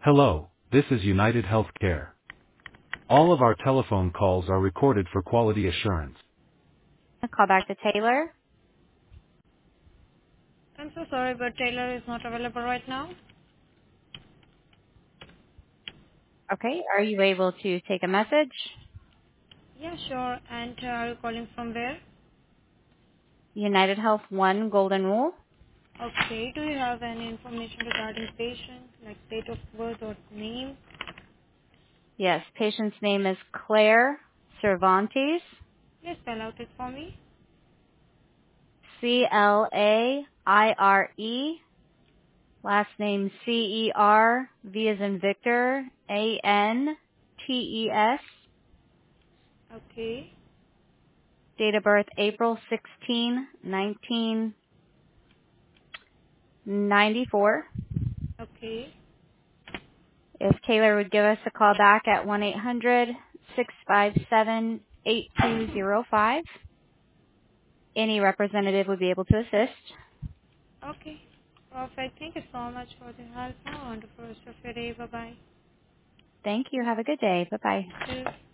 Hello, this is United Healthcare. All of our telephone calls are recorded for quality assurance. Call back to Taylor. I'm so sorry, but Taylor is not available right now. Okay, are you able to take a message? Yeah, sure. And are you calling from where? United Health 1 Golden Rule. Okay. Do you have any information regarding patient, like date of birth or name? Yes, patient's name is Claire Cervantes, Please spell out it for me. Claire. Last name Cer, V as in Victor, Antes. Okay. Date of birth April 16, 1994. Okay. If Taylor would give us a call back at 1-800-657-8205, any representative would be able to assist. Okay. Perfect. Thank you so much for the help. Have a wonderful rest of your day. Bye-bye. Thank you. Have a good day. Bye-bye. You too.